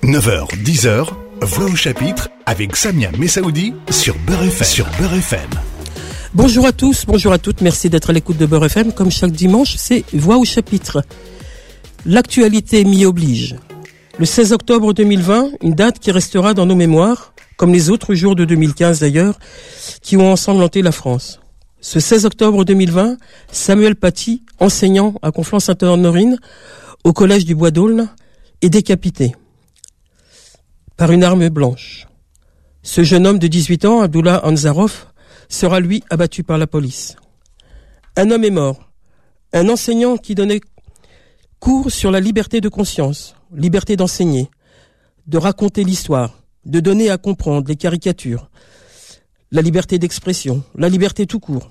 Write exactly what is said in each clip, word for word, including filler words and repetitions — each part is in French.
neuf heures, dix heures, Voix au chapitre avec Samia Messaoudi sur Beurre F M. Sur Beurre F M. Bonjour à tous, bonjour à toutes, merci d'être à l'écoute de Beurre F M. Comme chaque dimanche, c'est Voix au chapitre. L'actualité m'y oblige. Le seize octobre deux mille vingt, une date qui restera dans nos mémoires, comme les autres jours de deux mille quinze d'ailleurs, qui ont ensanglanté la France. Ce seize octobre deux mille vingt, Samuel Paty, enseignant à Conflans-Sainte-Honorine, au collège du Bois d'Aulne, est décapité par une arme blanche. Ce jeune homme de dix-huit ans, Abdullah Anzarov, sera lui abattu par la police. Un homme est mort, un enseignant qui donnait cours sur la liberté de conscience, liberté d'enseigner, de raconter l'histoire, de donner à comprendre les caricatures, la liberté d'expression, la liberté tout court.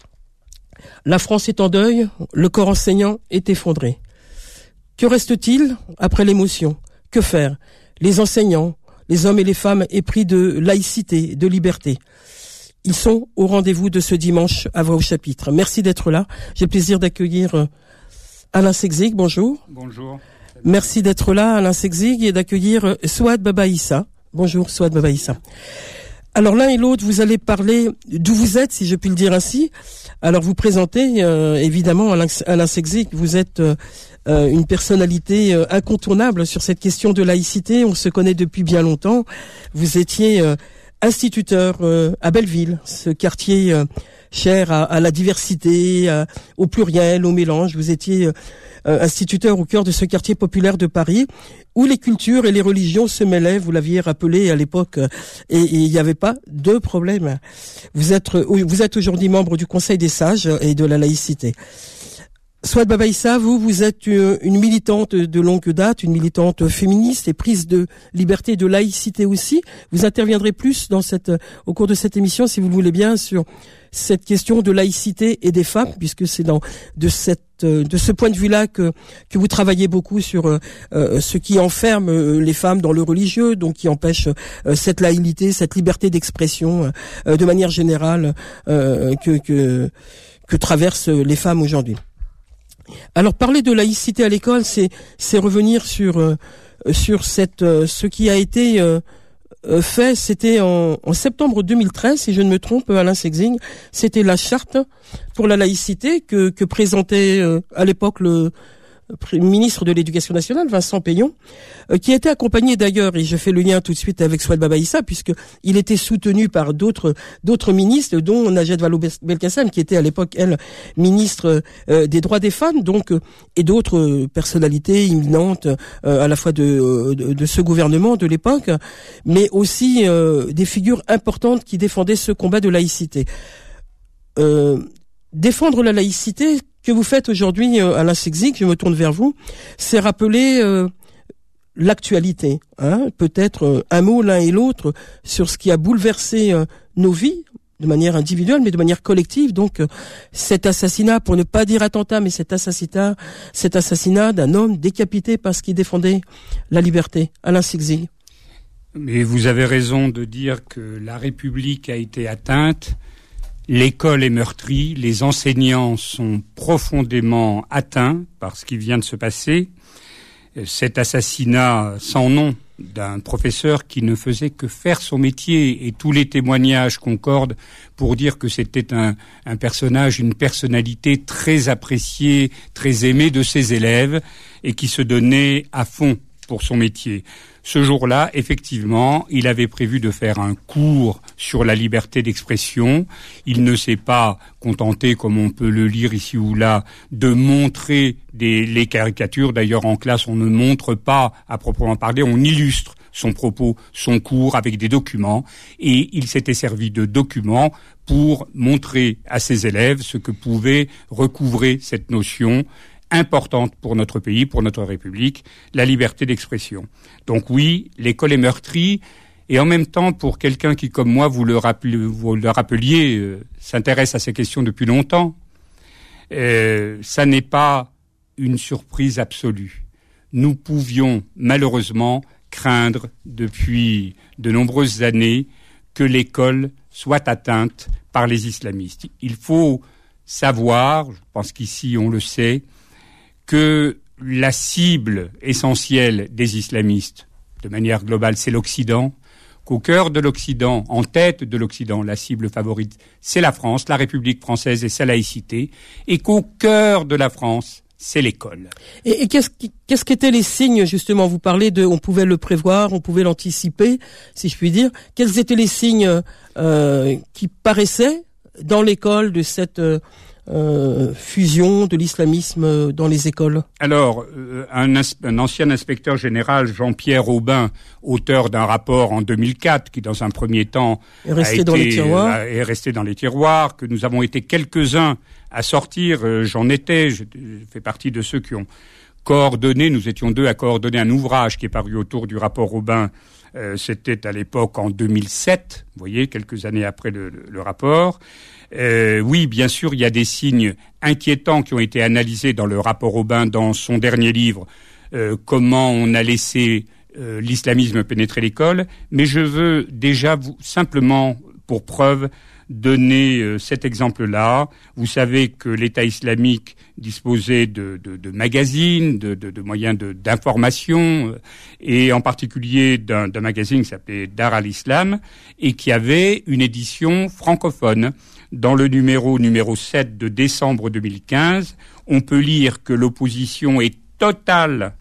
La France est en deuil, le corps enseignant est effondré. Que reste-t-il après l'émotion ? Que faire ? Les enseignants, les hommes et les femmes épris de laïcité, de liberté. Ils sont au rendez-vous de ce dimanche à Voix au chapitre. Merci d'être là. J'ai le plaisir d'accueillir Alain Segzig. Bonjour. Bonjour. Merci d'être là, Alain Segzig, et d'accueillir Souad Babaïssa. Bonjour, Souad Babaïssa. Alors l'un et l'autre, vous allez parler d'où vous êtes, si je puis le dire ainsi. Alors vous présentez, euh, évidemment, Alain, Alain Segzig, vous êtes euh, euh, une personnalité euh, incontournable sur cette question de laïcité. On se connaît depuis bien longtemps. Vous étiez euh, instituteur euh, à Belleville, ce quartier euh, cher à, à la diversité, à, au pluriel, au mélange. Vous étiez euh, instituteur au cœur de ce quartier populaire de Paris, où les cultures et les religions se mêlaient, vous l'aviez rappelé à l'époque, et il n'y avait pas de problème. Vous êtes, vous êtes aujourd'hui membre du Conseil des sages et de la laïcité. Souad Babaïssa, vous, vous êtes une militante de longue date, une militante féministe et prise de liberté, de laïcité aussi. Vous interviendrez plus dans cette, au cours de cette émission, si vous le voulez bien, sur cette question de laïcité et des femmes, puisque c'est dans de cette de ce point de vue-là que que vous travaillez beaucoup sur euh, ce qui enferme euh, les femmes dans le religieux, donc qui empêche euh, cette laïcité, cette liberté d'expression euh, de manière générale euh, que que que traversent les femmes aujourd'hui. Alors parler de laïcité à l'école, c'est c'est revenir sur euh, sur cette euh, ce qui a été euh, fait, c'était en, en septembre deux mille treize, si je ne me trompe, Alain Segzig, c'était la charte pour la laïcité que, que présentait euh, à l'époque le ministre de l'Éducation nationale, Vincent Peillon, euh, qui était accompagné d'ailleurs, et je fais le lien tout de suite avec Souad Babaïssa, puisque il était soutenu par d'autres d'autres ministres, dont Najat Vallaud-Belkacem, qui était à l'époque, elle, ministre euh, des droits des femmes, donc, euh, et d'autres personnalités imminentes, euh, à la fois de, de, de ce gouvernement de l'époque, mais aussi euh, des figures importantes qui défendaient ce combat de laïcité. Euh, défendre la laïcité, que vous faites aujourd'hui, euh, Alain Segzig, je me tourne vers vous, c'est rappeler euh, l'actualité. Hein, peut-être euh, un mot l'un et l'autre sur ce qui a bouleversé euh, nos vies, de manière individuelle, mais de manière collective. Donc, euh, cet assassinat, pour ne pas dire attentat, mais cet assassinat, cet assassinat d'un homme décapité parce qu'il défendait la liberté. Alain Segzig. Mais vous avez raison de dire que la République a été atteinte. L'école est meurtrie, les enseignants sont profondément atteints par ce qui vient de se passer. Cet assassinat sans nom d'un professeur qui ne faisait que faire son métier, et tous les témoignages concordent pour dire que c'était un, un personnage, une personnalité très appréciée, très aimée de ses élèves et qui se donnait à fond pour son métier. Ce jour-là, effectivement, il avait prévu de faire un cours sur la liberté d'expression. Il ne s'est pas contenté, comme on peut le lire ici ou là, de montrer des, les caricatures. D'ailleurs, en classe, on ne montre pas, à proprement parler, on illustre son propos, son cours avec des documents. Et il s'était servi de documents pour montrer à ses élèves ce que pouvait recouvrer cette notion importante pour notre pays, pour notre République, la liberté d'expression. Donc oui, l'école est meurtrie, et en même temps, pour quelqu'un qui, comme moi, vous le, rappel, vous le rappeliez, euh, s'intéresse à ces questions depuis longtemps, euh, ça n'est pas une surprise absolue. Nous pouvions, malheureusement, craindre depuis de nombreuses années que l'école soit atteinte par les islamistes. Il faut savoir, je pense qu'ici on le sait, que la cible essentielle des islamistes, de manière globale, c'est l'Occident, qu'au cœur de l'Occident, en tête de l'Occident, la cible favorite, c'est la France, la République française et sa laïcité, et qu'au cœur de la France, c'est l'école. Et, et qu'est-ce, qu'est-ce qu'étaient les signes, justement? Vous parlez de, on pouvait le prévoir, on pouvait l'anticiper, si je puis dire. Quels étaient les signes euh, qui paraissaient dans l'école de cette euh, euh, fusion de l'islamisme dans les écoles? Alors, euh, un, un ancien inspecteur général, Jean-Pierre Aubin, auteur d'un rapport en deux mille quatre, qui dans un premier temps est resté, a été, dans les tiroirs. Euh, est resté dans les tiroirs, que nous avons été quelques-uns à sortir, euh, j'en étais, je, je fais partie de ceux qui ont coordonné, nous étions deux à coordonner un ouvrage qui est paru autour du rapport Aubin, euh, c'était à l'époque en deux mille sept, vous voyez, quelques années après le, le, le rapport. Euh, oui, bien sûr, il y a des signes inquiétants qui ont été analysés dans le rapport Aubin, dans son dernier livre, euh, comment on a laissé euh, l'islamisme pénétrer l'école, mais je veux déjà vous, simplement, pour preuve, donner euh, cet exemple-là. Vous savez que l'État islamique disposait de, de, de magazines, de, de, de moyens de, d'information, euh, et en particulier d'un, d'un magazine qui s'appelait Dar al-Islam, et qui avait une édition francophone. Dans le numéro numéro sept de décembre deux mille quinze, on peut lire que l'opposition est totale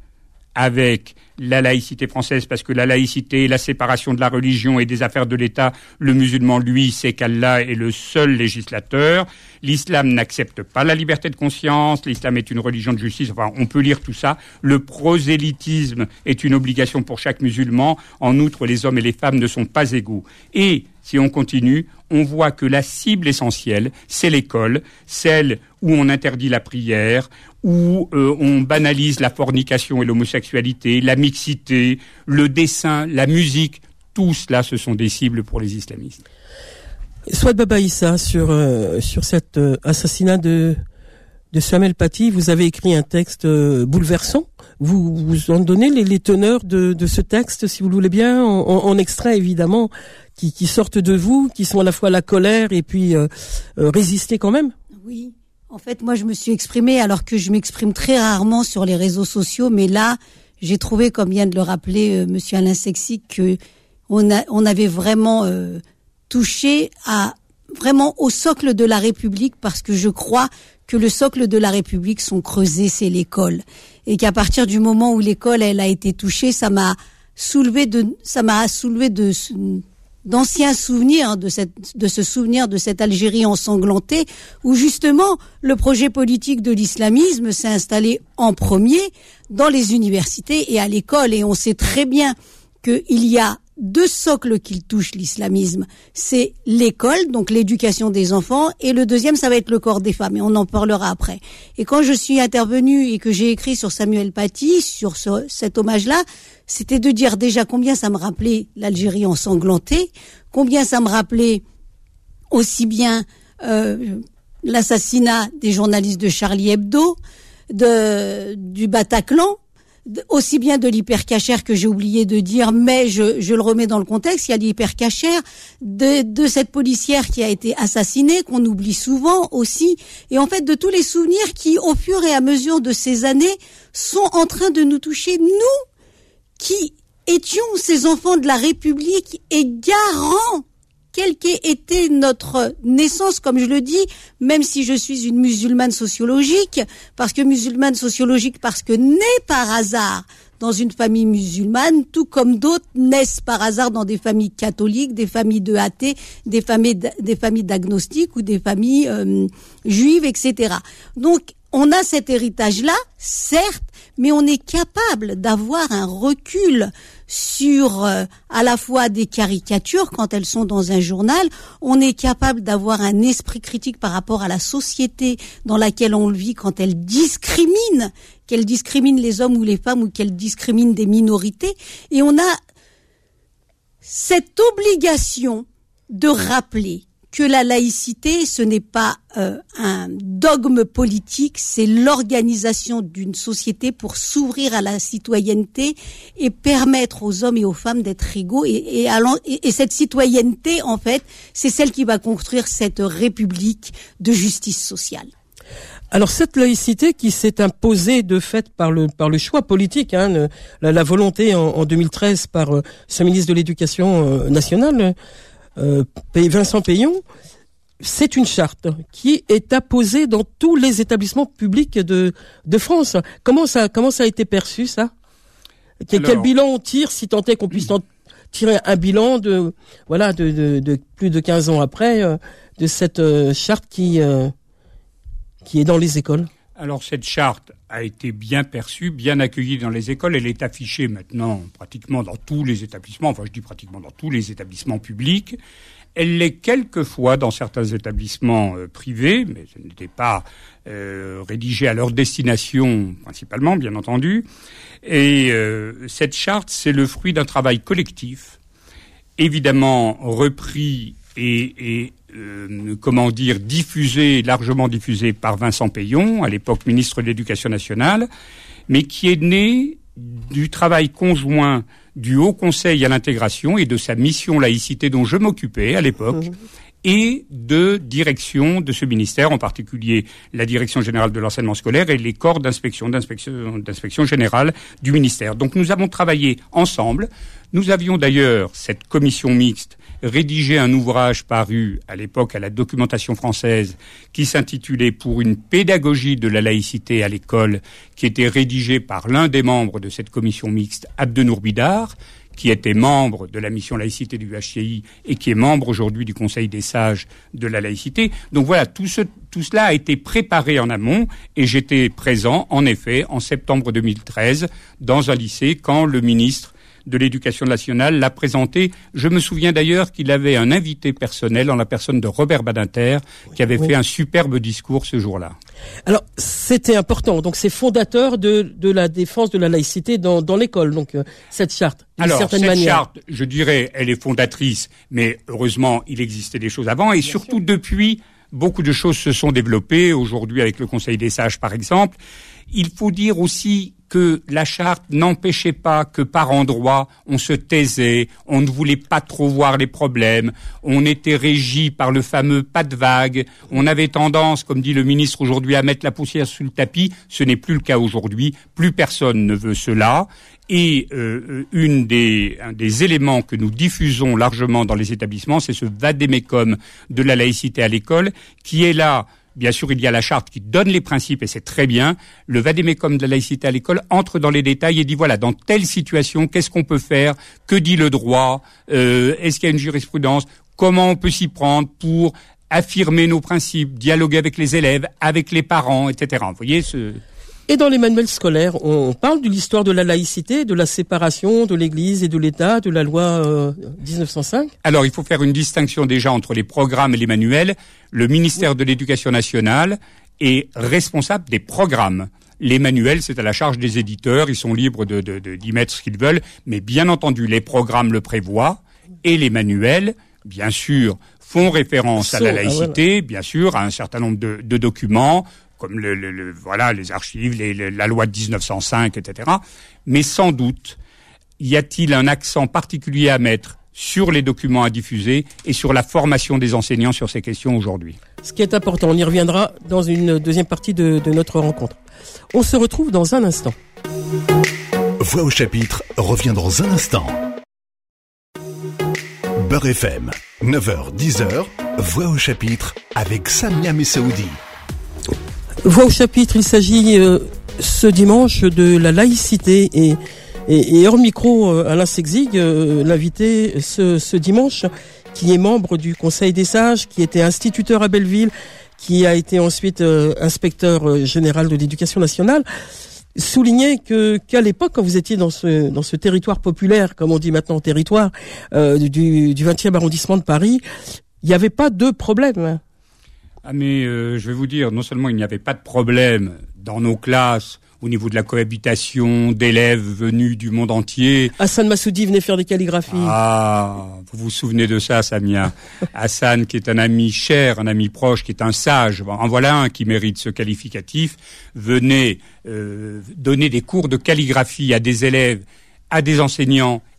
avec la laïcité française, parce que la laïcité, la séparation de la religion et des affaires de l'État, le musulman, lui, sait qu'Allah est le seul législateur. L'islam n'accepte pas la liberté de conscience, l'islam est une religion de justice, enfin, on peut lire tout ça. Le prosélytisme est une obligation pour chaque musulman. En outre, les hommes et les femmes ne sont pas égaux. Et, si on continue, on voit que la cible essentielle, c'est l'école, celle où on interdit la prière, où euh, on banalise la fornication et l'homosexualité, la mixité, le dessin, la musique, tout cela, ce sont des cibles pour les islamistes. Souad Baba Issa, sur euh, sur cet euh, assassinat de de Samuel Paty, vous avez écrit un texte euh, bouleversant. Vous vous en donnez les, les teneurs de de ce texte, si vous le voulez bien, en, en extrait évidemment, qui qui sortent de vous, qui sont à la fois la colère et puis euh, euh, résister quand même. Oui. En fait, moi, je me suis exprimée alors que je m'exprime très rarement sur les réseaux sociaux, mais là, j'ai trouvé, comme vient de le rappeler euh, Monsieur Alain Sexic, que on a, on avait vraiment euh, touché à vraiment au socle de la République, parce que je crois que le socle de la République, son creuset, c'est l'école, et qu'à partir du moment où l'école, elle a été touchée, ça m'a soulevé de, ça m'a soulevé de d'anciens souvenirs, de cette, de ce souvenir de cette Algérie ensanglantée, où justement le projet politique de l'islamisme s'est installé en premier dans les universités et à l'école. Et on sait très bien qu'il y a deux socles qui touchent l'islamisme. C'est l'école, donc l'éducation des enfants, et le deuxième, ça va être le corps des femmes, et on en parlera après. Et quand je suis intervenue et que j'ai écrit sur Samuel Paty, sur ce, cet hommage-là, c'était de dire déjà combien ça me rappelait l'Algérie ensanglantée, combien ça me rappelait aussi bien euh, l'assassinat des journalistes de Charlie Hebdo, de, du Bataclan, aussi bien de l'hypercachère que j'ai oublié de dire, mais je, je le remets dans le contexte. Il y a l'hypercachère de, de cette policière qui a été assassinée, qu'on oublie souvent aussi, et en fait de tous les souvenirs qui, au fur et à mesure de ces années, sont en train de nous toucher, nous qui étions ces enfants de la République et garants, quelle qu'ait été notre naissance, comme je le dis, même si je suis une musulmane sociologique, parce que musulmane sociologique, parce que née par hasard dans une famille musulmane, tout comme d'autres naissent par hasard dans des familles catholiques, des familles de athées, des familles, des familles d'agnostiques ou des familles euh, juives, et cetera. Donc, on a cet héritage-là, certes, mais on est capable d'avoir un recul sur euh, à la fois des caricatures quand elles sont dans un journal, on est capable d'avoir un esprit critique par rapport à la société dans laquelle on vit quand elle discrimine, qu'elle discrimine les hommes ou les femmes ou qu'elle discrimine des minorités, et on a cette obligation de rappeler que la laïcité, ce n'est pas euh, un dogme politique, c'est l'organisation d'une société pour s'ouvrir à la citoyenneté et permettre aux hommes et aux femmes d'être égaux. Et, et, allant, et, et cette citoyenneté, en fait, c'est celle qui va construire cette république de justice sociale. Alors cette laïcité qui s'est imposée de fait par le par le choix politique, hein, le, la, la volonté en, en deux mille treize par euh, ce ministre de l'Éducation euh, nationale, euh, Vincent Peillon, c'est une charte qui est apposée dans tous les établissements publics de de France. Comment ça comment ça a été perçu ça? Quel, Alors, quel bilan on tire, si tant est qu'on puisse en tirer un bilan de voilà de de, de plus de quinze ans après euh, de cette euh, charte qui euh, qui est dans les écoles? Alors cette charte a été bien perçue, bien accueillie dans les écoles. Elle est affichée maintenant pratiquement dans tous les établissements, enfin je dis pratiquement dans tous les établissements publics. Elle l'est quelquefois dans certains établissements euh, privés, mais ce n'était pas euh, rédigé à leur destination principalement, bien entendu. Et euh, cette charte, c'est le fruit d'un travail collectif, évidemment repris et, et euh, comment dire, diffusé, largement diffusé par Vincent Peillon, à l'époque ministre de l'Éducation nationale, mais qui est né du travail conjoint du Haut Conseil à l'intégration et de sa mission laïcité dont je m'occupais à l'époque, mmh. et de direction de ce ministère, en particulier la Direction générale de l'enseignement scolaire et les corps d'inspection, d'inspection, d'inspection générale du ministère. Donc nous avons travaillé ensemble. Nous avions d'ailleurs, cette commission mixte, rédigé un ouvrage paru à l'époque à la documentation française qui s'intitulait « Pour une pédagogie de la laïcité à l'école », qui était rédigé par l'un des membres de cette commission mixte, Abdenour Bidar, qui était membre de la mission laïcité du H C I et qui est membre aujourd'hui du Conseil des sages de la laïcité. Donc voilà, tout, ce, tout cela a été préparé en amont et j'étais présent, en effet, en septembre deux mille treize, dans un lycée, quand le ministre de l'Éducation nationale l'a présenté. Je me souviens d'ailleurs qu'il avait un invité personnel en la personne de Robert Badinter, qui avait oui. fait un superbe discours ce jour-là. Alors, c'était important. Donc, c'est fondateur de, de la défense de la laïcité dans, dans l'école, donc, euh, cette charte, d'une Alors, certaine cette manière. charte, je dirais, elle est fondatrice, mais heureusement, il existait des choses avant, et Bien surtout, sûr. depuis, beaucoup de choses se sont développées, aujourd'hui avec le Conseil des sages, par exemple. Il faut dire aussi que la charte n'empêchait pas que par endroits on se taisait, on ne voulait pas trop voir les problèmes, on était régi par le fameux pas de vague, on avait tendance, comme dit le ministre aujourd'hui, à mettre la poussière sous le tapis. Ce n'est plus le cas aujourd'hui, plus personne ne veut cela. Et euh, une des, un des éléments que nous diffusons largement dans les établissements, c'est ce vade-mecum de la laïcité à l'école, qui est là. Bien sûr, il y a la charte qui donne les principes et c'est très bien. Le vade-mecum de la laïcité à l'école entre dans les détails et dit voilà, dans telle situation, qu'est-ce qu'on peut faire? Que dit le droit? euh, Est-ce qu'il y a une jurisprudence? Comment on peut s'y prendre pour affirmer nos principes, dialoguer avec les élèves, avec les parents, et cetera. Vous voyez ce... Et dans les manuels scolaires, on parle de l'histoire de la laïcité, de la séparation de l'Église et de l'État, de la loi euh, dix-neuf cent cinq. Alors, il faut faire une distinction déjà entre les programmes et les manuels. Le ministère de l'Éducation nationale est responsable des programmes. Les manuels, c'est à la charge des éditeurs, ils sont libres de, de, de, d'y mettre ce qu'ils veulent, mais bien entendu, les programmes le prévoient, et les manuels, bien sûr, font référence à la laïcité, ah ouais. bien sûr, à un certain nombre de, de documents, comme le, le, le, voilà, les archives, les, le, la loi de dix-neuf cent cinq, et cetera. Mais sans doute, y a-t-il un accent particulier à mettre sur les documents à diffuser et sur la formation des enseignants sur ces questions aujourd'hui? Ce qui est important, on y reviendra dans une deuxième partie de, de notre rencontre. On se retrouve dans un instant. Voix au chapitre revient dans un instant. Beurre F M, neuf heures dix heures, Voix au chapitre avec Samia Messaoudi. Voix au chapitre, il s'agit euh, ce dimanche de la laïcité et, et, et hors micro, euh, Alain Sexig, euh, l'invité ce, ce dimanche, qui est membre du Conseil des sages, qui était instituteur à Belleville, qui a été ensuite euh, inspecteur euh, général de l'Éducation nationale, soulignait que qu'à l'époque, quand vous étiez dans ce dans ce territoire populaire, comme on dit maintenant territoire euh, du du vingtième arrondissement de Paris, il n'y avait pas de problème. Ah mais euh, je vais vous dire, non seulement il n'y avait pas de problème dans nos classes au niveau de la cohabitation d'élèves venus du monde entier. Hassan Massoudi venait faire des calligraphies. Ah, vous vous souvenez de ça, Samia? Hassan, qui est un ami cher, un ami proche, qui est un sage, en voilà un qui mérite ce qualificatif, venait euh, donner des cours de calligraphie à des élèves, à des enseignants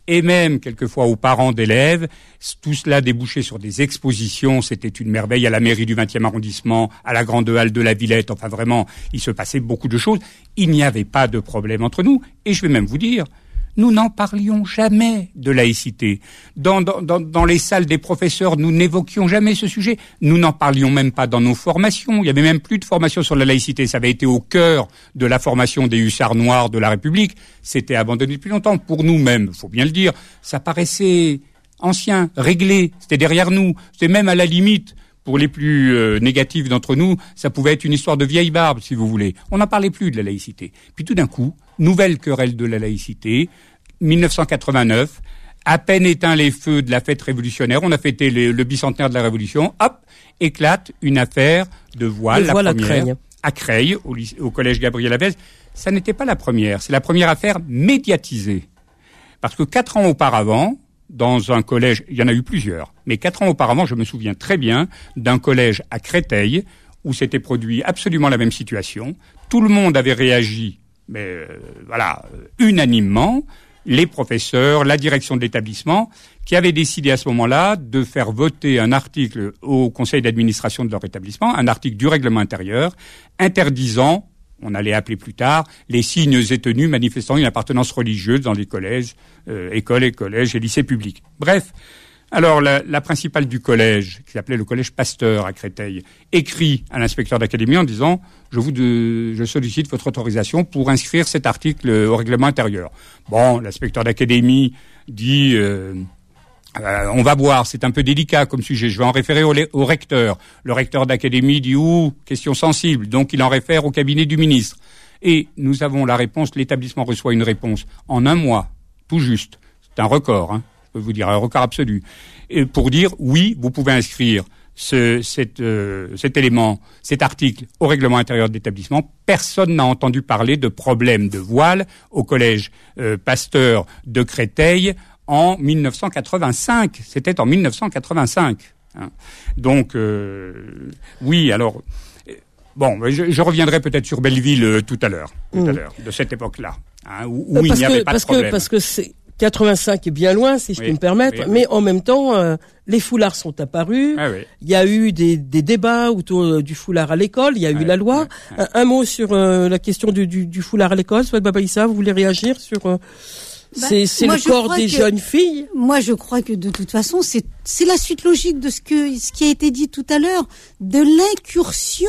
et même quelquefois aux parents d'élèves. Tout cela débouchait sur des expositions, c'était une merveille à la mairie du vingtième arrondissement, à la grande halle de la Villette, enfin vraiment, il se passait beaucoup de choses. Il n'y avait pas de problème entre nous, et je vais même vous dire, nous n'en parlions jamais de laïcité. Dans, dans, dans, dans les salles des professeurs, nous n'évoquions jamais ce sujet. Nous n'en parlions même pas dans nos formations. Il y avait même plus de formation sur la laïcité. Ça avait été au cœur de la formation des hussards noirs de la République. C'était abandonné depuis longtemps. Pour nous-mêmes, faut bien le dire, ça paraissait ancien, réglé. C'était derrière nous. C'était même à la limite, pour les plus euh, négatifs d'entre nous, ça pouvait être une histoire de vieille barbe, si vous voulez. On n'en parlait plus de la laïcité. Puis tout d'un coup, nouvelle querelle de la laïcité, dix-neuf cent quatre-vingt-neuf, à peine éteint les feux de la fête révolutionnaire, on a fêté le, le bicentenaire de la Révolution, hop, éclate une affaire de voile, la voile première, à Creil, à Creil au, lycée, au collège Gabriel Havès. Ça n'était pas la première, c'est la première affaire médiatisée. Parce que quatre ans auparavant, dans un collège, il y en a eu plusieurs, mais quatre ans auparavant, je me souviens très bien d'un collège à Créteil où s'était produit absolument la même situation. Tout le monde avait réagi, mais euh, voilà, unanimement, les professeurs, la direction de l'établissement, qui avaient décidé à ce moment-là de faire voter un article au conseil d'administration de leur établissement, un article du règlement intérieur, interdisant, on allait appeler plus tard, les signes et tenues manifestant une appartenance religieuse dans les collèges, euh, écoles et collèges et lycées publics. Bref, alors la, la principale du collège, qui s'appelait le collège Pasteur à Créteil, écrit à l'inspecteur d'académie en disant « Je vous de, je sollicite votre autorisation pour inscrire cet article au règlement intérieur. » Bon, l'inspecteur d'académie dit euh, euh, « On va voir, c'est un peu délicat comme sujet, je vais en référer au, au recteur. » Le recteur d'académie dit « Ouh, question sensible, donc il en réfère au cabinet du ministre. » Et nous avons la réponse, l'établissement reçoit une réponse en un mois, tout juste. C'est un record, hein. Je peux vous dire un record absolu, et pour dire oui, vous pouvez inscrire ce, cet, euh, cet élément, cet article au règlement intérieur de l'établissement. Personne n'a entendu parler de problème de voile au collège euh, Pasteur de Créteil en dix-neuf cent quatre-vingt-cinq. C'était en dix-neuf cent quatre-vingt-cinq. Hein. Donc euh, oui, alors. Bon, je, je reviendrai peut-être sur Belleville euh, tout à l'heure, tout mmh. à l'heure, de cette époque-là, hein, où, où il n'y avait que, pas parce de problème. Que, parce que c'est quatre-vingt-cinq est bien loin, si je oui, peux me permettre, oui, oui. mais en même temps, euh, les foulards sont apparus. Ah, oui. Il y a eu des, des débats autour du foulard à l'école. Il y a eu ouais, la loi. Ouais, ouais. Un, un mot sur euh, la question du, du, du foulard à l'école. Souad Babaïssa, vous voulez réagir sur euh, bah, c'est, c'est le corps des que, jeunes filles. Moi, je crois que de toute façon, c'est c'est la suite logique de ce que ce qui a été dit tout à l'heure, de l'incursion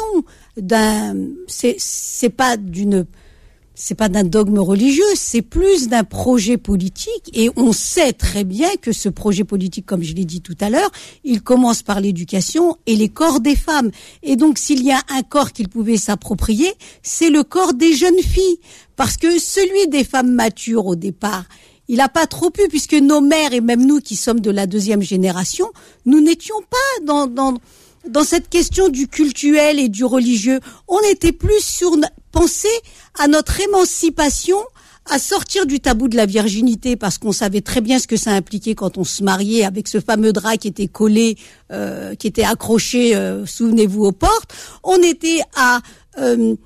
d'un. C'est c'est pas d'une. C'est pas d'un dogme religieux, c'est plus d'un projet politique, et on sait très bien que ce projet politique, comme je l'ai dit tout à l'heure, il commence par l'éducation et les corps des femmes. Et donc, s'il y a un corps qu'il pouvait s'approprier, c'est le corps des jeunes filles, parce que celui des femmes matures au départ, il n'a pas trop pu, puisque nos mères et même nous qui sommes de la deuxième génération, nous n'étions pas dans dans dans cette question du cultuel et du religieux. On était plus sur penser à notre émancipation, à sortir du tabou de la virginité, parce qu'on savait très bien ce que ça impliquait quand on se mariait avec ce fameux drap qui était collé, euh, qui était accroché, euh, souvenez-vous, aux portes. On était à euh,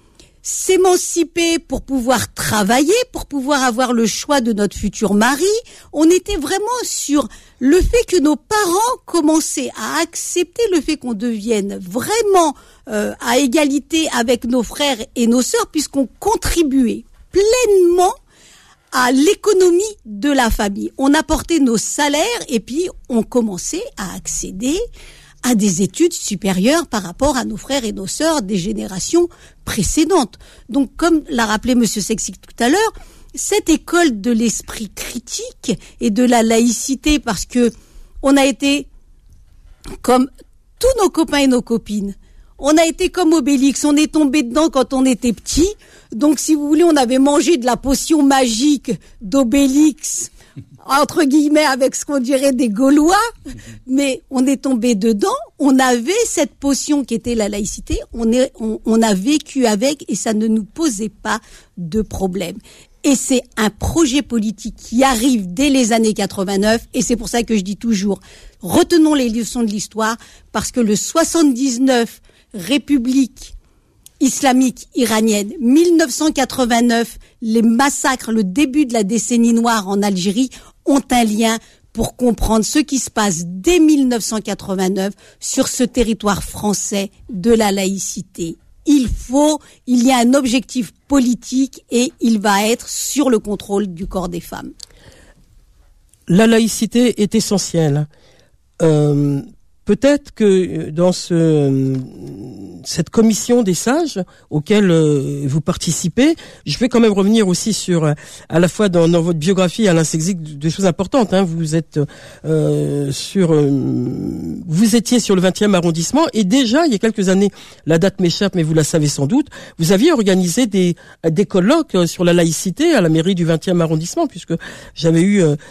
s'émanciper pour pouvoir travailler, pour pouvoir avoir le choix de notre futur mari. On était vraiment sur le fait que nos parents commençaient à accepter le fait qu'on devienne vraiment euh, à égalité avec nos frères et nos sœurs, puisqu'on contribuait pleinement à l'économie de la famille. On apportait nos salaires et puis on commençait à accéder à des études supérieures par rapport à nos frères et nos sœurs des générations précédentes. Donc, comme l'a rappelé Monsieur Sexic tout à l'heure, cette école de l'esprit critique et de la laïcité, parce que on a été comme tous nos copains et nos copines. On a été comme Obélix, on est tombé dedans quand on était petit. Donc, si vous voulez, on avait mangé de la potion magique d'Obélix, entre guillemets, avec ce qu'on dirait des Gaulois, mais on est tombé dedans, on avait cette potion qui était la laïcité, on, est, on, on a vécu avec et ça ne nous posait pas de problème. Et c'est un projet politique qui arrive dès les années quatre-vingt-neuf, et c'est pour ça que je dis toujours, retenons les leçons de l'histoire, parce que le soixante-dix-neuf République islamique iranienne, dix-neuf cent quatre-vingt-neuf, les massacres, le début de la décennie noire en Algérie, ont un lien pour comprendre ce qui se passe dès mille neuf cent quatre-vingt-neuf sur ce territoire français de la laïcité. Il faut, il y a un objectif politique et il va être sur le contrôle du corps des femmes. La laïcité est essentielle. Euh, peut-être que dans ce, cette commission des sages auquel euh, vous participez, je vais quand même revenir aussi sur, à la fois dans, dans votre biographie, Alain Sexig, des choses importantes. Hein. Vous êtes euh, sur, euh, vous étiez sur le vingtième arrondissement et déjà il y a quelques années, la date m'échappe, mais vous la savez sans doute, vous aviez organisé des des colloques sur la laïcité à la mairie du vingtième arrondissement, puisque j'avais eu euh,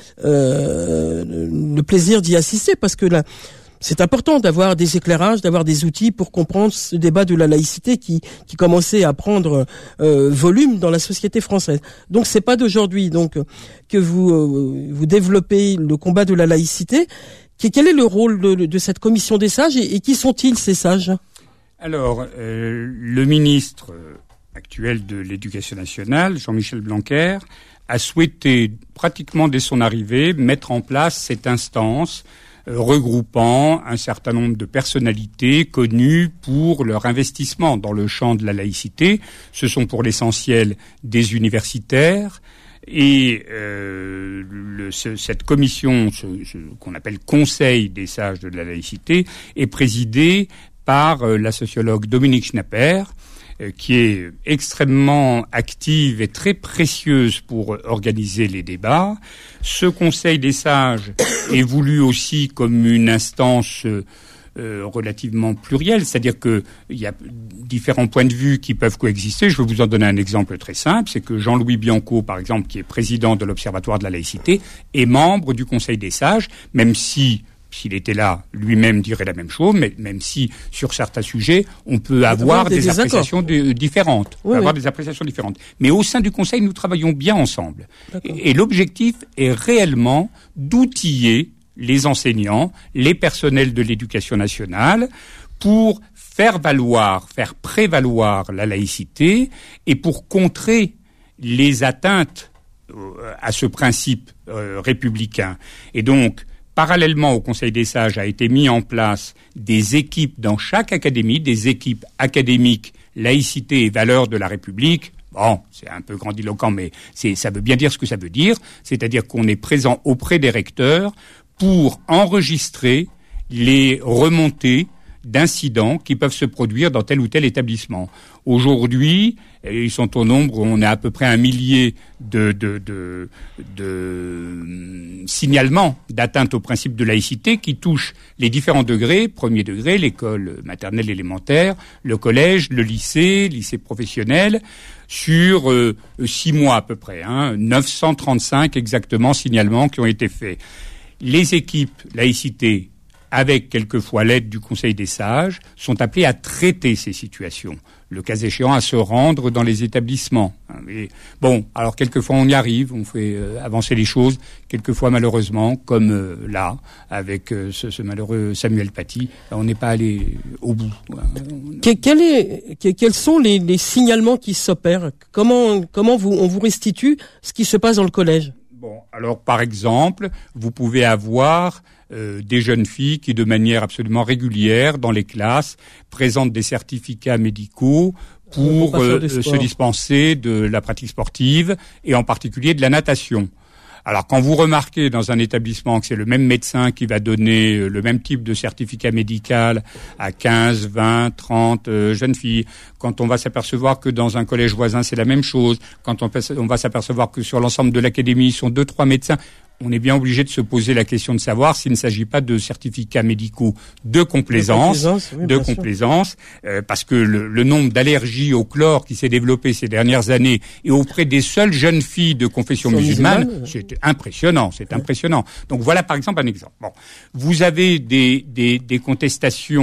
euh, le plaisir d'y assister, parce que là, c'est important d'avoir des éclairages, d'avoir des outils pour comprendre ce débat de la laïcité qui qui commençait à prendre euh, volume dans la société française. Donc c'est pas d'aujourd'hui donc que vous euh, vous développez le combat de la laïcité. Quel est le rôle de, de cette commission des sages et, et qui sont-ils ces sages ? Alors euh, le ministre actuel de l'Éducation nationale, Jean-Michel Blanquer, a souhaité pratiquement dès son arrivée mettre en place cette instance regroupant un certain nombre de personnalités connues pour leur investissement dans le champ de la laïcité. Ce sont pour l'essentiel des universitaires. Et euh, le, ce, cette commission, ce, ce, qu'on appelle Conseil des sages de la laïcité, est présidée par euh, la sociologue Dominique Schnapper, euh, qui est extrêmement active et très précieuse pour euh, organiser les débats. Ce Conseil des sages est voulu aussi comme une instance euh, euh, relativement plurielle, c'est-à-dire que il y a différents points de vue qui peuvent coexister. Je vais vous en donner un exemple très simple, c'est que Jean-Louis Bianco, par exemple, qui est président de l'Observatoire de la laïcité, est membre du Conseil des sages, même si s'il était là, lui-même dirait la même chose, mais même si, sur certains sujets, on peut avoir des, des appréciations de, différentes. On oui, peut avoir oui. des appréciations différentes. Mais au sein du Conseil, nous travaillons bien ensemble. Et, et l'objectif est réellement d'outiller les enseignants, les personnels de l'éducation nationale, pour faire valoir, faire prévaloir la laïcité et pour contrer les atteintes à ce principe euh, républicain. Et donc, parallèlement au Conseil des sages, a été mis en place des équipes dans chaque académie, des équipes académiques, laïcité et valeurs de la République. Bon, c'est un peu grandiloquent, mais c'est, ça veut bien dire ce que ça veut dire. C'est-à-dire qu'on est présent auprès des recteurs pour enregistrer les remontées d'incidents qui peuvent se produire dans tel ou tel établissement. Aujourd'hui, ils sont au nombre, on a à peu près un millier de, de, de, de signalements d'atteinte au principe de laïcité qui touchent les différents degrés, premier degré, l'école maternelle élémentaire, le collège, le lycée, lycée professionnel, sur euh, six mois à peu près, hein, neuf cent trente-cinq exactement signalements qui ont été faits. Les équipes laïcité, avec quelquefois l'aide du Conseil des sages, sont appelés à traiter ces situations, le cas échéant à se rendre dans les établissements. Et bon, alors quelquefois on y arrive, on fait euh, avancer les choses, quelquefois malheureusement, comme euh, là, avec euh, ce, ce malheureux Samuel Paty, on n'est pas allé au bout. Que, quel est, que, quels sont les, les signalements qui s'opèrent ? Comment, comment vous, on vous restitue ce qui se passe dans le collège ? Bon, alors par exemple, vous pouvez avoir Euh, des jeunes filles qui, de manière absolument régulière, dans les classes, présentent des certificats médicaux pour euh, se dispenser de la pratique sportive et en particulier de la natation. Alors, quand vous remarquez dans un établissement que c'est le même médecin qui va donner euh, le même type de certificat médical à quinze, vingt, trente euh, jeunes filles, quand on va s'apercevoir que dans un collège voisin c'est la même chose, quand on, on va s'apercevoir que sur l'ensemble de l'académie ils sont deux, trois médecins, on est bien obligé de se poser la question de savoir s'il ne s'agit pas de certificats médicaux de complaisance, de complaisance, oui, de complaisance euh, parce que le, le nombre d'allergies au chlore qui s'est développé ces dernières années et auprès des seules jeunes filles de confession musulmane, musulmane, c'est impressionnant, c'est oui. impressionnant. Donc voilà par exemple un exemple. Bon, vous avez des, des, des contestations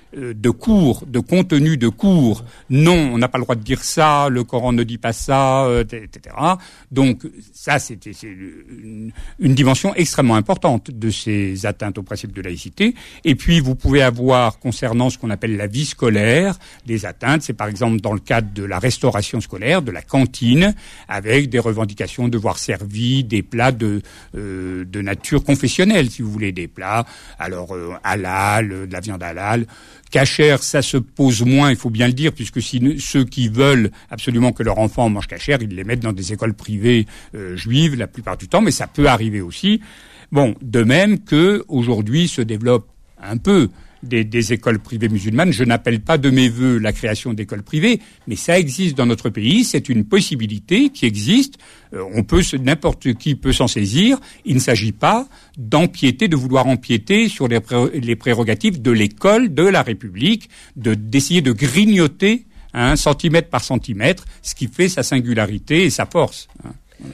euh, de cours, de contenu de cours. Non, on n'a pas le droit de dire ça, le Coran ne dit pas ça, euh, et cetera. Donc ça, c'est, c'est une, une dimension extrêmement importante de ces atteintes au principe de laïcité. Et puis, vous pouvez avoir, concernant ce qu'on appelle la vie scolaire, des atteintes. C'est par exemple dans le cadre de la restauration scolaire, de la cantine, avec des revendications de voir servi des plats de, euh, de nature confessionnelle, si vous voulez, des plats, alors euh, halal, de la viande halal. Cachère, ça se pose moins, il faut bien le dire, puisque si ceux qui veulent absolument que leur enfant mange cachère, ils les mettent dans des écoles privées euh, juives la plupart du temps, mais ça peut arriver aussi. Bon, de même que aujourd'hui se développe un peu Des, des écoles privées musulmanes. Je n'appelle pas de mes vœux la création d'écoles privées, mais ça existe dans notre pays, c'est une possibilité qui existe. Euh, on peut, n'importe qui peut s'en saisir. Il ne s'agit pas d'empiéter, de vouloir empiéter sur les, pré- les prérogatives de l'école, de la République, de, d'essayer de grignoter, hein, centimètre par centimètre, ce qui fait sa singularité et sa force. Hein. Voilà.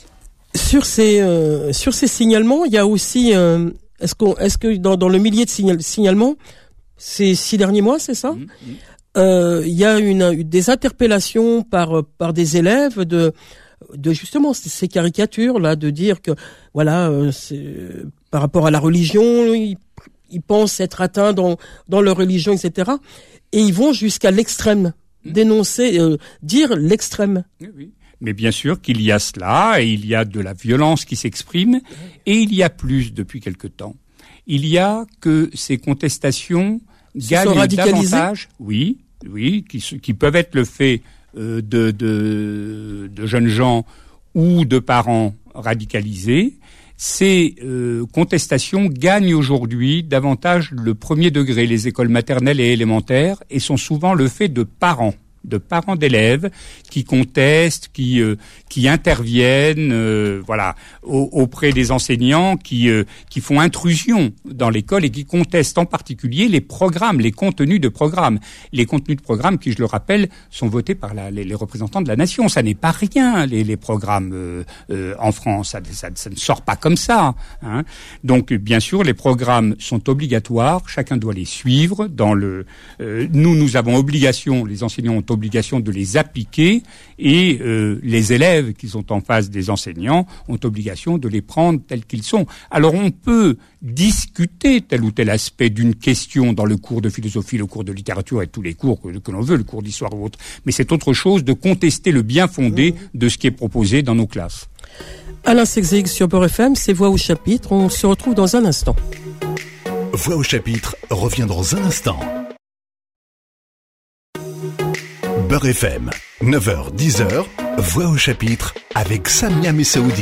Sur ces, euh, sur ces signalements, il y a aussi... Euh Est-ce qu'on, est-ce que dans, dans le millier de signal, signalements, ces six derniers mois, c'est ça, mmh, mmh. Euh, il y a une, des interpellations par par des élèves de de justement ces caricatures là, de dire que voilà, euh, c'est, par rapport à la religion, ils, ils pensent être atteints dans dans leur religion, et cetera. Et ils vont jusqu'à l'extrême, mmh. dénoncer, euh, dire l'extrême. Oui, oui. Mais bien sûr qu'il y a cela, et il y a de la violence qui s'exprime, et il y a plus depuis quelque temps. Il y a que ces contestations gagnent davantage, oui, oui, qui, qui peuvent être le fait euh, de, de, de jeunes gens ou de parents radicalisés. Ces euh, contestations gagnent aujourd'hui davantage le premier degré, les écoles maternelles et élémentaires, et sont souvent le fait de parents. de parents d'élèves qui contestent, qui euh, qui interviennent, euh, voilà, au, auprès des enseignants, qui euh, qui font intrusion dans l'école et qui contestent en particulier les programmes, les contenus de programmes, les contenus de programmes qui, je le rappelle, sont votés par la, les, les représentants de la nation. Ça n'est pas rien, les, les programmes euh, euh, en France, ça, ça, ça ne sort pas comme ça. Hein. Donc, bien sûr, les programmes sont obligatoires, chacun doit les suivre. Dans le, euh, nous, nous avons obligation, les enseignants ont obligation de les appliquer et euh, les élèves qui sont en face des enseignants ont obligation de les prendre tels qu'ils sont. Alors on peut discuter tel ou tel aspect d'une question dans le cours de philosophie, le cours de littérature et tous les cours que, que l'on veut, le cours d'histoire ou autre, mais c'est autre chose de contester le bien fondé de ce qui est proposé dans nos classes. Alain Sexig sur Beurre F M, c'est Voix au chapitre, on se retrouve dans un instant. Voix au chapitre revient dans un instant. Beurre F M, neuf heures dix heures, Voix au chapitre avec Samia Messaoudi.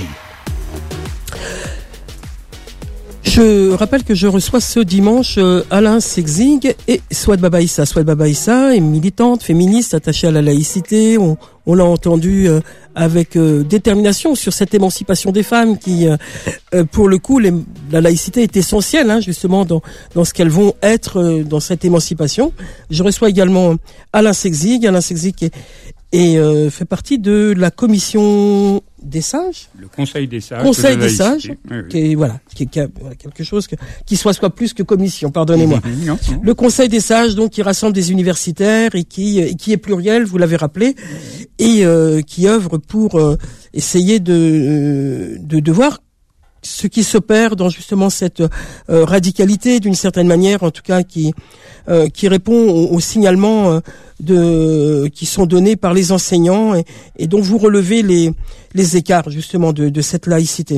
Je rappelle que je reçois ce dimanche euh, Alain Sexig et Souad Baba Issa. Souad Baba Issa est militante, féministe, attachée à la laïcité. On, on l'a entendu euh, avec euh, détermination sur cette émancipation des femmes qui, euh, euh, pour le coup, les, la laïcité est essentielle, hein, justement, dans, dans ce qu'elles vont être euh, dans cette émancipation. Je reçois également Alain Sexig. Alain Sexig est, et euh, fait partie de la commission des sages. Le Conseil des sages. Conseil des sages, oui, oui. qui est, voilà, qui, qui a voilà, quelque chose que, qui soit soit plus que commission, pardonnez-moi. Non, non. Le Conseil des sages, donc, qui rassemble des universitaires et qui, et qui est pluriel, vous l'avez rappelé, et euh, qui œuvre pour euh, essayer de, de de voir ce qui s'opère dans justement cette euh, radicalité, d'une certaine manière, en tout cas, qui euh, qui répond aux, aux signalements euh, de qui sont donnés par les enseignants et, et dont vous relevez les les écarts justement de, de cette laïcité.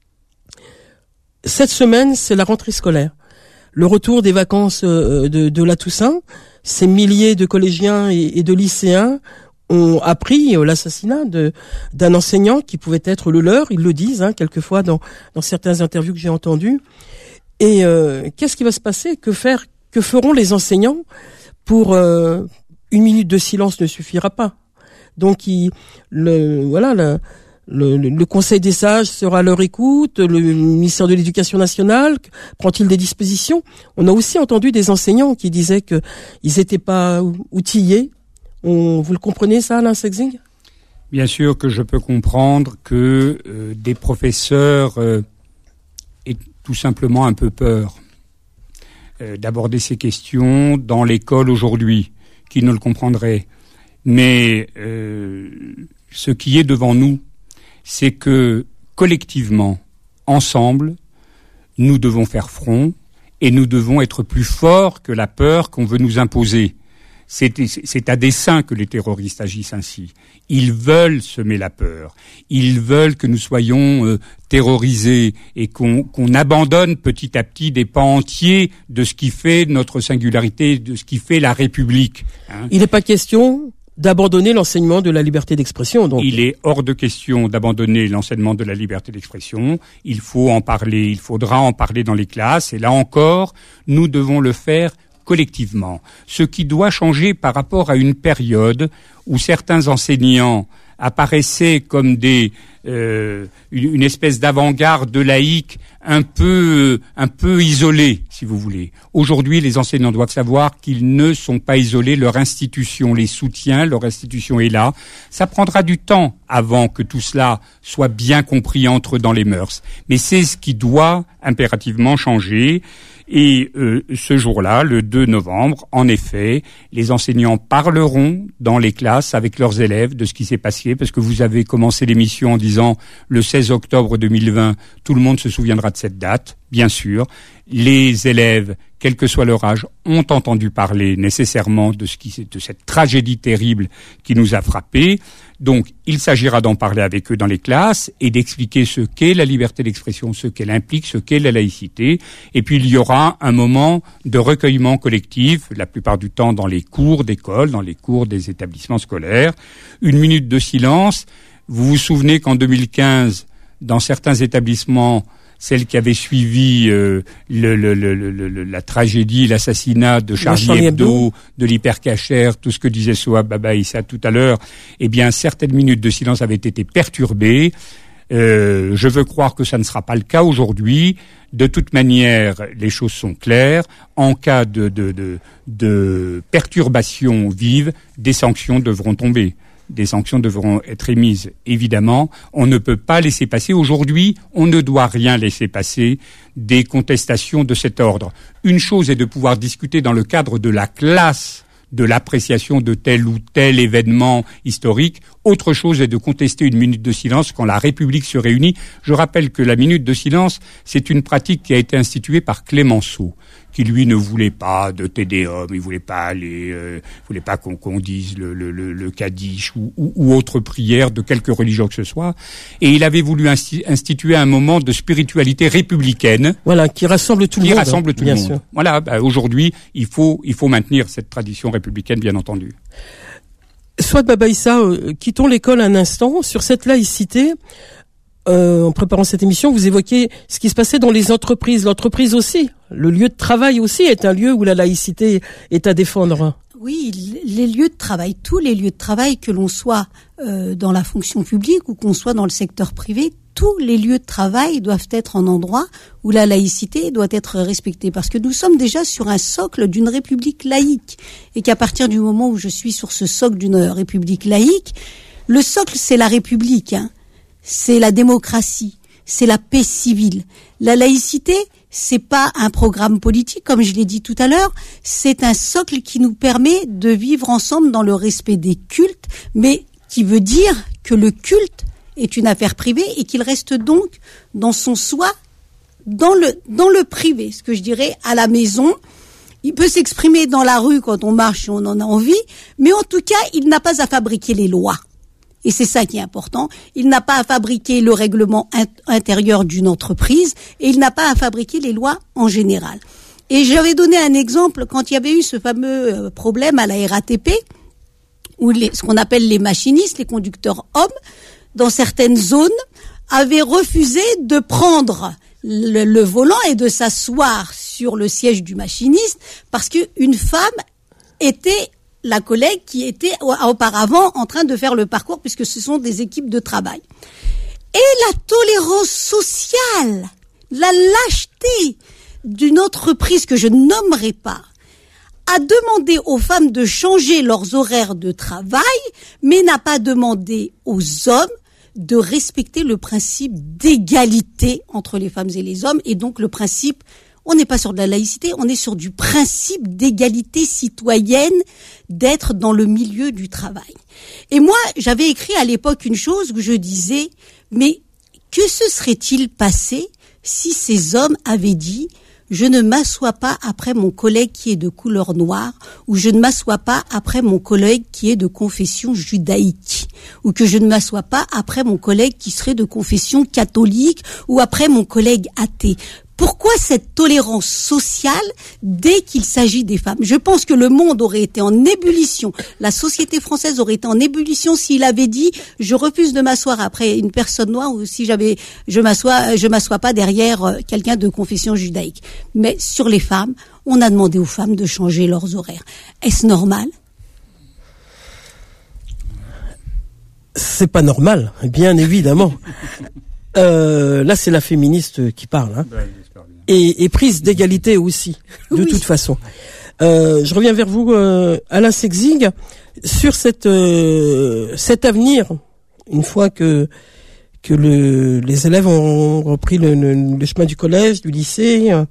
Cette semaine, c'est la rentrée scolaire, le retour des vacances euh, de, de la Toussaint. Ces milliers de collégiens et, et de lycéens ont appris euh, l'assassinat de d'un enseignant qui pouvait être le leur. Ils le disent hein, quelquefois dans dans certaines interviews que j'ai entendues. Et euh, qu'est-ce qui va se passer ? Que faire ? Que feront les enseignants pour euh, une minute de silence ne suffira pas. Donc, il, le voilà, le, le, le Conseil des sages sera à leur écoute. Le ministère de l'Éducation nationale prend-il des dispositions ? On a aussi entendu des enseignants qui disaient que ils n'étaient pas outillés. On, vous le comprenez ça, Alain Sexig ? Bien sûr que je peux comprendre que euh, des professeurs euh, aient tout simplement un peu peur. euh, d'aborder ces questions dans l'école aujourd'hui. Qui ne le comprendrait? Mais euh, ce qui est devant nous, c'est que collectivement, ensemble, nous devons faire front et nous devons être plus forts que la peur qu'on veut nous imposer. C'est, c'est à dessein que les terroristes agissent ainsi. Ils veulent semer la peur. Ils veulent que nous soyons euh, terrorisés et qu'on, qu'on abandonne petit à petit des pans entiers de ce qui fait notre singularité, de ce qui fait la République. Hein. Il n'est pas question d'abandonner l'enseignement de la liberté d'expression. Donc. Il est hors de question d'abandonner l'enseignement de la liberté d'expression. Il faut en parler, il faudra en parler dans les classes. Et là encore, nous devons le faire collectivement. Ce qui doit changer par rapport à une période où certains enseignants apparaissaient comme des euh, une, une espèce d'avant-garde laïque un peu un peu isolée, si vous voulez. Aujourd'hui, les enseignants doivent savoir qu'ils ne sont pas isolés. Leur institution les soutient, leur institution est là. Ça prendra du temps avant que tout cela soit bien compris entre dans les mœurs. Mais c'est ce qui doit impérativement changer. Et euh, ce jour-là, le deux novembre, en effet, les enseignants parleront dans les classes avec leurs élèves de ce qui s'est passé, parce que vous avez commencé l'émission en disant le seize octobre deux mille vingt, tout le monde se souviendra de cette date, bien sûr. Les élèves, quel que soit leur âge, ont entendu parler nécessairement de ce qui, de cette tragédie terrible qui nous a frappés. Donc, il s'agira d'en parler avec eux dans les classes et d'expliquer ce qu'est la liberté d'expression, ce qu'elle implique, ce qu'est la laïcité. Et puis, il y aura un moment de recueillement collectif, la plupart du temps dans les cours d'école, dans les cours des établissements scolaires. Une minute de silence. Vous vous souvenez qu'en deux mille quinze, dans certains établissements, celle qui avait suivi euh, le, le, le, le, la tragédie, l'assassinat de Charlie Hebdo, de l'hypercachère, tout ce que disait Souad Baba Issa tout à l'heure, eh bien, certaines minutes de silence avaient été perturbées. Euh, je veux croire que ça ne sera pas le cas aujourd'hui. De toute manière, les choses sont claires. En cas de, de, de, de perturbation vive, des sanctions devront tomber. Des sanctions devront être émises, évidemment. On ne peut pas laisser passer. Aujourd'hui, on ne doit rien laisser passer des contestations de cet ordre. Une chose est de pouvoir discuter dans le cadre de la classe de l'appréciation de tel ou tel événement historique. Autre chose est de contester une minute de silence quand la République se réunit. Je rappelle que la minute de silence, c'est une pratique qui a été instituée par Clémenceau, qui lui ne voulait pas de Te Deum, il voulait pas aller, euh, voulait pas qu'on, qu'on dise le, le, le, le Kaddish ou, ou, ou autre prière de quelque religion que ce soit. Et il avait voulu insti- instituer un moment de spiritualité républicaine. Voilà, qui rassemble tout le qui monde. Qui rassemble tout bien le monde. Sûr. Voilà, bah, aujourd'hui, il faut, il faut maintenir cette tradition républicaine, bien entendu. Souad Baba Issa, euh, quittons l'école un instant. Sur cette laïcité, euh, en préparant cette émission, vous évoquez ce qui se passait dans les entreprises. L'entreprise aussi, le lieu de travail aussi est un lieu où la laïcité est à défendre. Oui, les lieux de travail, tous les lieux de travail, que l'on soit euh, dans la fonction publique ou qu'on soit dans le secteur privé, tous les lieux de travail doivent être en endroit où la laïcité doit être respectée. Parce que nous sommes déjà sur un socle d'une république laïque. Et qu'à partir du moment où je suis sur ce socle d'une république laïque, le socle c'est la république, hein. C'est la démocratie, c'est la paix civile. La laïcité, c'est pas un programme politique, comme je l'ai dit tout à l'heure, c'est un socle qui nous permet de vivre ensemble dans le respect des cultes, mais qui veut dire que le culte est une affaire privée et qu'il reste donc dans son soi, dans le, dans le privé, ce que je dirais à la maison. Il peut s'exprimer dans la rue quand on marche et on en a envie, mais en tout cas, il n'a pas à fabriquer les lois. Et c'est ça qui est important. Il n'a pas à fabriquer le règlement int- intérieur d'une entreprise et il n'a pas à fabriquer les lois en général. Et j'avais donné un exemple quand il y avait eu ce fameux problème à la R A T P, où les, ce qu'on appelle les machinistes, les conducteurs hommes, dans certaines zones, avaient refusé de prendre le, le volant et de s'asseoir sur le siège du machiniste parce qu'une femme était la collègue qui était auparavant en train de faire le parcours, puisque ce sont des équipes de travail. Et la tolérance sociale, la lâcheté d'une entreprise que je nommerai pas, a demandé aux femmes de changer leurs horaires de travail, mais n'a pas demandé aux hommes de respecter le principe d'égalité entre les femmes et les hommes, et donc le principe, on n'est pas sur de la laïcité, on est sur du principe d'égalité citoyenne, d'être dans le milieu du travail. Et moi, j'avais écrit à l'époque une chose où je disais, mais que se serait-il passé si ces hommes avaient dit « Je ne m'assois pas après mon collègue qui est de couleur noire » ou « Je ne m'assois pas après mon collègue qui est de confession judaïque » ou que je ne m'assois pas après mon collègue qui serait de confession catholique ou après mon collègue athée. Pourquoi cette tolérance sociale dès qu'il s'agit des femmes? Je pense que le monde aurait été en ébullition, la société française aurait été en ébullition s'il avait dit « je refuse de m'asseoir après une personne noire » ou si j'avais je m'assois je m'assois pas derrière quelqu'un de confession judaïque. Mais sur les femmes, on a demandé aux femmes de changer leurs horaires. Est-ce normal? C'est pas normal, bien évidemment. Euh, là, c'est la féministe qui parle, hein. Ouais, et, et prise d'égalité aussi, de oui. toute façon. Euh, je reviens vers vous, euh, Alain Sexig, sur cette euh, cet avenir, une fois que que le, les élèves ont repris le, le, le chemin du collège, du lycée, euh,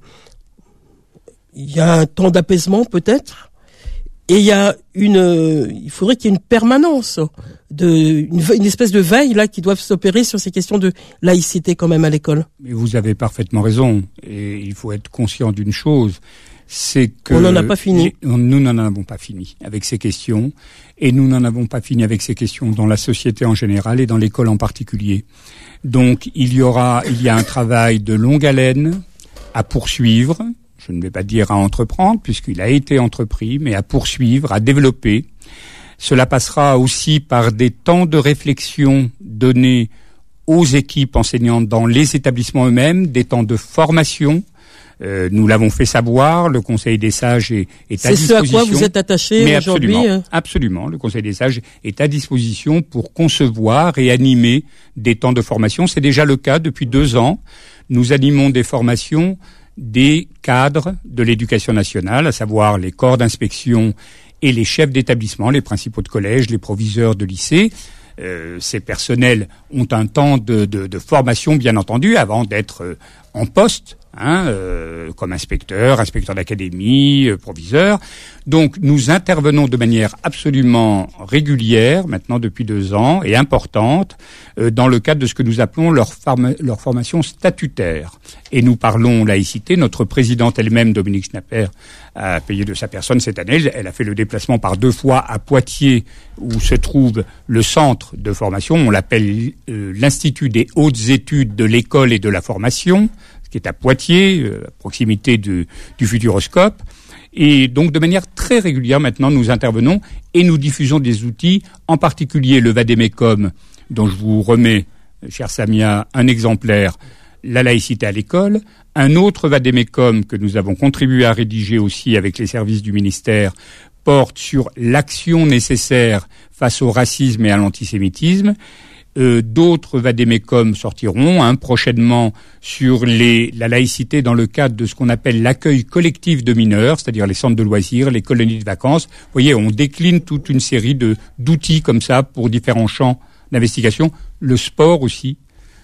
il y a un temps d'apaisement peut-être, et il y a une, euh, il faudrait qu'il y ait une permanence, de une, une espèce de veille là qui doivent s'opérer sur ces questions de laïcité quand même à l'école. Mais vous avez parfaitement raison, et il faut être conscient d'une chose, c'est que on n'en a pas fini. Nous n'en avons pas fini avec ces questions, et nous n'en avons pas fini avec ces questions dans la société en général et dans l'école en particulier. Donc il y aura, il y a un travail de longue haleine à poursuivre. Je ne vais pas dire à entreprendre, puisqu'il a été entrepris, mais à poursuivre, à développer. Cela passera aussi par des temps de réflexion donnés aux équipes enseignantes dans les établissements eux-mêmes, des temps de formation. Euh, nous l'avons fait savoir, le Conseil des sages est, est à disposition. C'est ce à quoi vous êtes attaché mais aujourd'hui absolument, absolument, le Conseil des sages est à disposition pour concevoir et animer des temps de formation. C'est déjà le cas depuis deux ans. Nous animons des formations des cadres de l'éducation nationale, à savoir les corps d'inspection et les chefs d'établissement, les principaux de collège, les proviseurs de lycée. Euh, ces personnels ont un temps de, de, de formation, bien entendu, avant d'être euh, en poste, hein, euh, comme inspecteur, inspecteur d'académie, euh, proviseur. Donc, nous intervenons de manière absolument régulière, maintenant depuis deux ans, et importante, euh, dans le cadre de ce que nous appelons leur, forma- leur formation statutaire. Et nous parlons laïcité. Notre présidente elle-même, Dominique Schnapper, a payé de sa personne cette année. Elle a fait le déplacement par deux fois à Poitiers, où se trouve le centre de formation. On l'appelle euh, l'Institut des hautes études de l'école et de la formation, qui est à Poitiers, euh, à proximité de, du Futuroscope. Et donc, de manière très régulière, maintenant, nous intervenons et nous diffusons des outils, en particulier le Vademecum, dont je vous remets, chère Samia, un exemplaire, la laïcité à l'école. Un autre Vademecum que nous avons contribué à rédiger aussi avec les services du ministère porte sur l'action nécessaire face au racisme et à l'antisémitisme. Euh, d'autres Vademecum sortiront hein, prochainement sur les, la laïcité dans le cadre de ce qu'on appelle l'accueil collectif de mineurs, c'est-à-dire les centres de loisirs, les colonies de vacances. Vous voyez, on décline toute une série de d'outils comme ça pour différents champs d'investigation. Le sport aussi.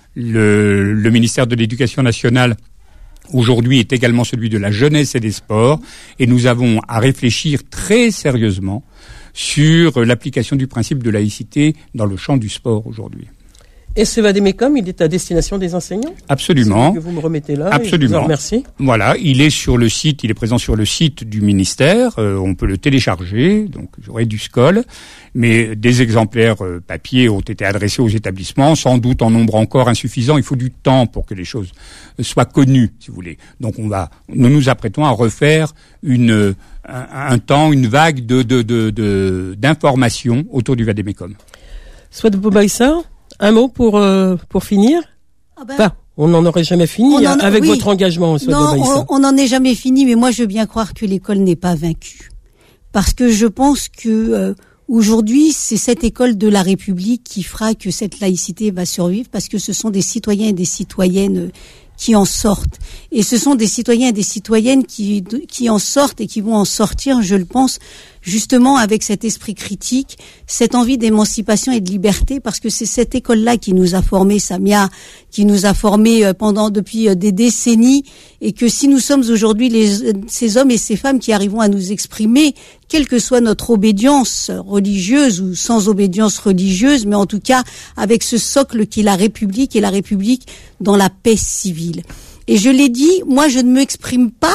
Le, le ministère de l'Éducation nationale aujourd'hui est également celui de la jeunesse et des sports, et nous avons à réfléchir très sérieusement sur l'application du principe de laïcité dans le champ du sport aujourd'hui. Et ce Vademecum, il est à destination des enseignants ? Absolument. C'est que vous me remettez là. Absolument. Je vous en remercie. Voilà, il est sur le site, il est présent sur le site du ministère. Euh, on peut le télécharger, donc j'aurai du S C O L. Mais des exemplaires euh, papier ont été adressés aux établissements, sans doute en nombre encore insuffisant. Il faut du temps pour que les choses soient connues, si vous voulez. Donc on va, nous nous apprêtons à refaire une un, un temps, une vague de de de, de d'informations autour du Vademecum. Soit de Bobaïssa. Un mot pour euh, pour finir. Ah ben, enfin, on n'en aurait jamais fini en, avec oui. votre engagement. Non, on n'en est jamais fini, mais moi je veux bien croire que l'école n'est pas vaincue, parce que je pense que euh, aujourd'hui c'est cette école de la République qui fera que cette laïcité va survivre, parce que ce sont des citoyens et des citoyennes qui en sortent, et ce sont des citoyens et des citoyennes qui qui en sortent et qui vont en sortir, je le pense, justement avec cet esprit critique, cette envie d'émancipation et de liberté, parce que c'est cette école-là qui nous a formés, Samia, qui nous a formés pendant depuis des décennies, et que si nous sommes aujourd'hui les, ces hommes et ces femmes qui arrivons à nous exprimer, quelle que soit notre obédience religieuse ou sans obédience religieuse, mais en tout cas avec ce socle qui est la République, et la République dans la paix civile. Et je l'ai dit, moi je ne m'exprime pas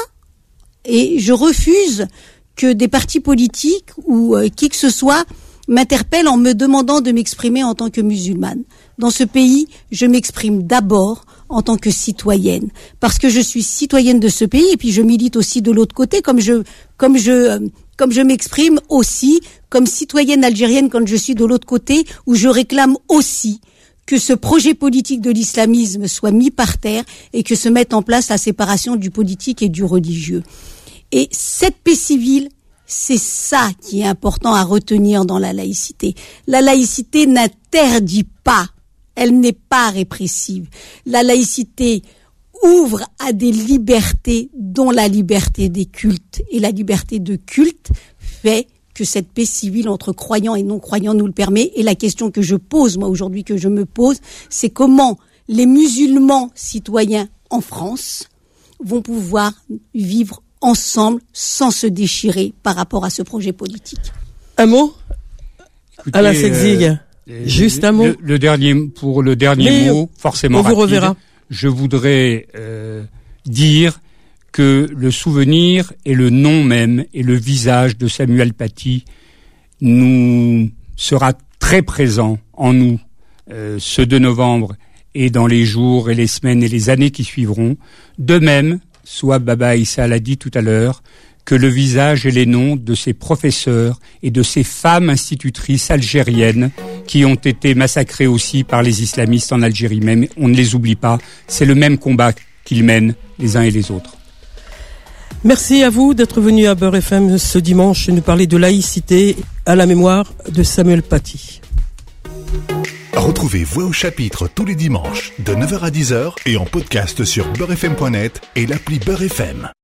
et je refuse que des partis politiques ou euh, qui que ce soit m'interpellent en me demandant de m'exprimer en tant que musulmane. Dans ce pays, je m'exprime d'abord en tant que citoyenne, parce que je suis citoyenne de ce pays, et puis je milite aussi de l'autre côté, comme je comme je euh, comme je m'exprime aussi comme citoyenne algérienne quand je suis de l'autre côté, où je réclame aussi que ce projet politique de l'islamisme soit mis par terre et que se mette en place la séparation du politique et du religieux. Et cette paix civile, c'est ça qui est important à retenir dans la laïcité. La laïcité n'interdit pas, elle n'est pas répressive. La laïcité ouvre à des libertés, dont la liberté des cultes. Et la liberté de culte fait que cette paix civile entre croyants et non-croyants nous le permet. Et la question que je pose, moi aujourd'hui, que je me pose, c'est comment les musulmans citoyens en France vont pouvoir vivre ensemble sans se déchirer par rapport à ce projet politique. Un mot, Écoutez, Alain Sexig, euh, juste un mot. Le, le dernier, pour le dernier Mais mot, forcément on vous rapide, reverra. je voudrais euh, dire que le souvenir et le nom même et le visage de Samuel Paty nous sera très présent en nous euh, ce deux novembre et dans les jours et les semaines et les années qui suivront. De même, soit Baba Issa l'a dit tout à l'heure, que le visage et les noms de ces professeurs et de ces femmes institutrices algériennes qui ont été massacrées aussi par les islamistes en Algérie même. On ne les oublie pas. C'est le même combat qu'ils mènent les uns et les autres. Merci à vous d'être venu à Beurre F M ce dimanche nous parler de laïcité à la mémoire de Samuel Paty. Retrouvez Voix au chapitre tous les dimanches de neuf heures à dix heures et en podcast sur beurre f m point net et l'appli Beurre F M.